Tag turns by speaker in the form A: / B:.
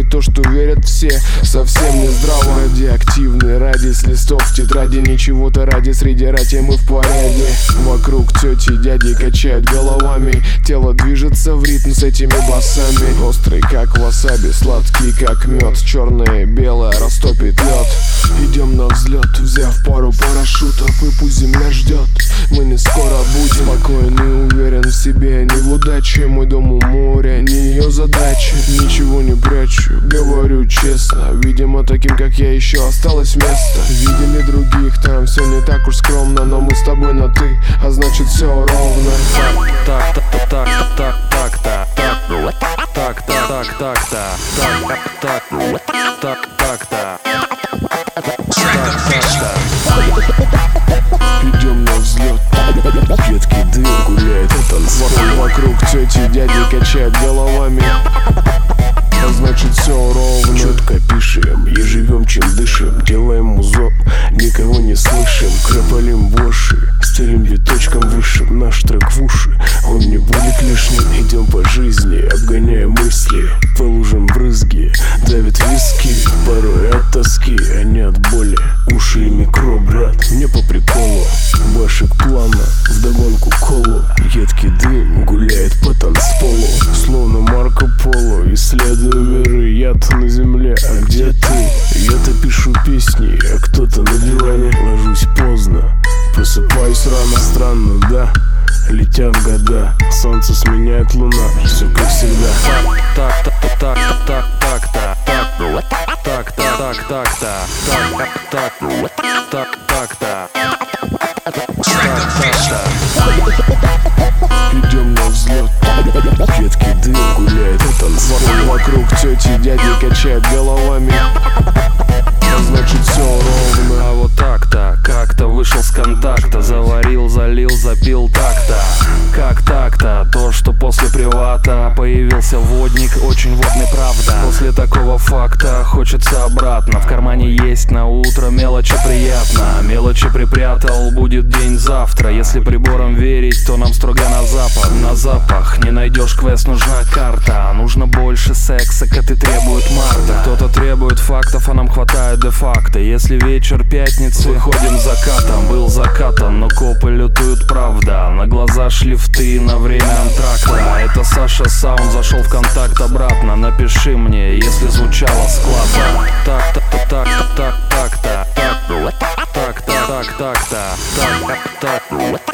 A: то, что верят все, совсем не здраво. Радиоактивный радиус листов в тетради, ничего-то ради среди рати мы в параде. Вокруг тети, дяди качают головами, тело движется в ритм с этими басами. Острый как васаби, сладкий как мед, черное, белое растопит лед. Идем на взлет, взяв пару парашютов, и пусть земля ждет. Мы не скоро будем спокойный, уверен в себе, не в удаче. Мой дом у моря, не ее задача. Ничего не прячу, говорю честно. Видимо, таким как я еще осталось место. Видели других, там все не так уж скромно, но мы с тобой на ты, а значит все ровно. Идем на взлет, едкий дым гуляет по танцполу. Вокруг тети, дяди качают головами, а значит все ровно. Четко пишем и живем, чем дышим. Делаем музон, никого не слышим. Кропалим воши, стелим биточком выше. Наш трек в уши, он не будет лишним. Идем по жизни, обгоняя мысли. По лужам брызги, давит виски. Порой от тоски, а не от боли. Уши и микро, брат, мне по приколу. Башек плана, вдогонку колу. Едкий дым гуляет по танцполу. Словно Марко Поло, исследую миры. Я-то на земле, а где ты? Я-то пишу песни, а кто-то на диване. Ложусь поздно, просыпаюсь рано. Странно, да? Летят года, солнце сменяет луна. Все как всегда. Идем на взлет, едкий дым гуляет по танцполу. Вокруг тети, дяди качают головами, а значит все ровно.
B: А вот так-то, как-то вышел с контакта. Заварил, залил, запил так-то. Как так-то, то, что после привата появился водник, очень водный, правда. После такого факта хочется обратно. В кармане есть на утро, мелочи приятно. Мелочи припрятал, будет день завтра. Если приборам верить, то нам строго на запад. На запах не найдешь квест, нужна карта. Нужно больше секса, коты требуют марта. Кто-то требует фактов, а нам хватает де-факто. Если вечер пятницы, выходим закатом. Был закатан, но копы лютуют, правда. На глаза шлифты на время антракта. Это Саша Саунд зашел в контакт обратно. Напиши мне, если звучало складно. Так-так-так-так-так-так. Так-так-так-так-так.